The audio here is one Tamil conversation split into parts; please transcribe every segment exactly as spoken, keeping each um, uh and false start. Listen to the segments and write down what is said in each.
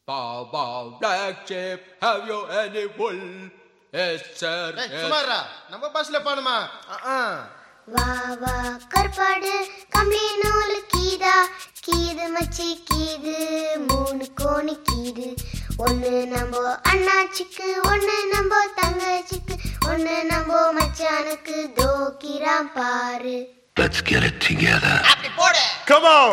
Bow, bow, black sheep, have you any wool? Yes, sir. Hey, yes. சுமாரா நம்ம பஸ்ல பாடுமா? வா வா கற்பாடு கம்பி நூலு கீதா கீது மச்சி கீது மூணு கோணி கீது ஒன்னு நம்போ அண்ணாச்சிக்கு ஒன்னு நம்போ தங்கச்சிக்கு ஒன்னு நம்போ மச்சானுக்கு தோக்கிராம் பாரு. Let's get it together. Come on.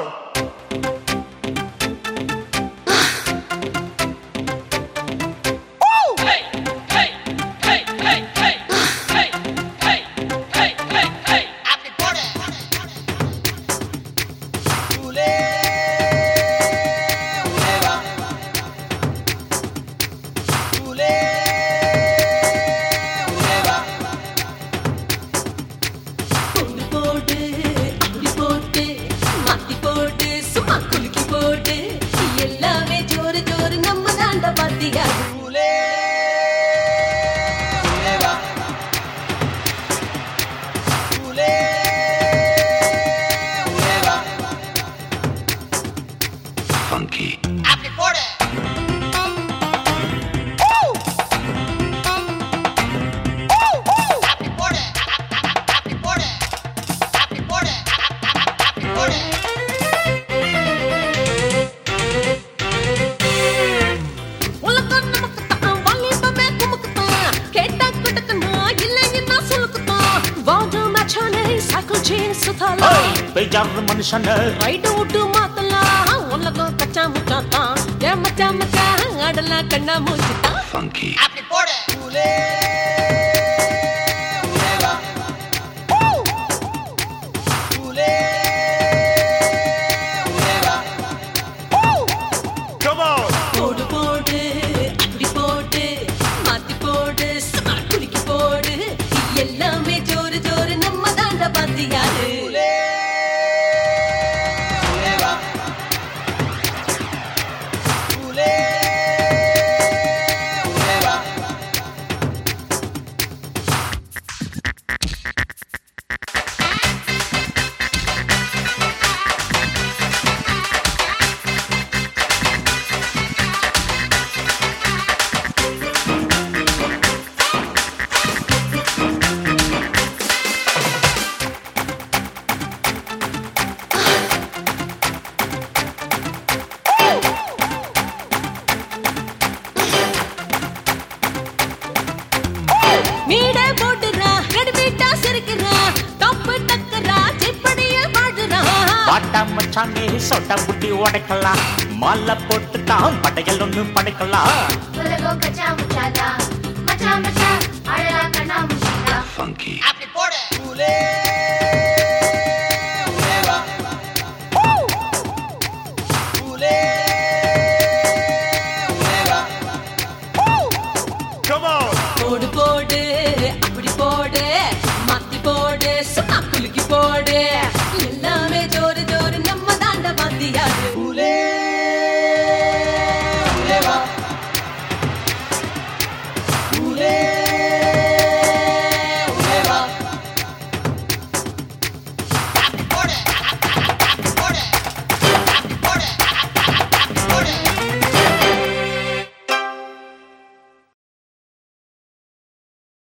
Funky. மனுஷன் ரைட் விட்டு மாத்தலாம் உலகம் கச்சா முச்சாத்தான் ஏ மச்சா மச்சா ஆடலாம் கண்ணா மூச்சுதான். Funky. போடு போடு அப்படி போடு மாத்தி போடு சும்மா குலுக்கி போடு எல்லாமே ஜோரு ஜோரு நம்ம தாண்ட பாத்தியாரு. சொட்ட புட்டி உடைக்கலாம் மாலை போட்டு தான் படைகள் ஒண்ணு படைக்கலாம். Funky. போடு போடு அப்படி போடு மாத்தி போடு சும்மா குலுக்கி போடு எல்லாமே ஜோரு ஜோரு நம்ம தாண்ட பாத்தியாரு.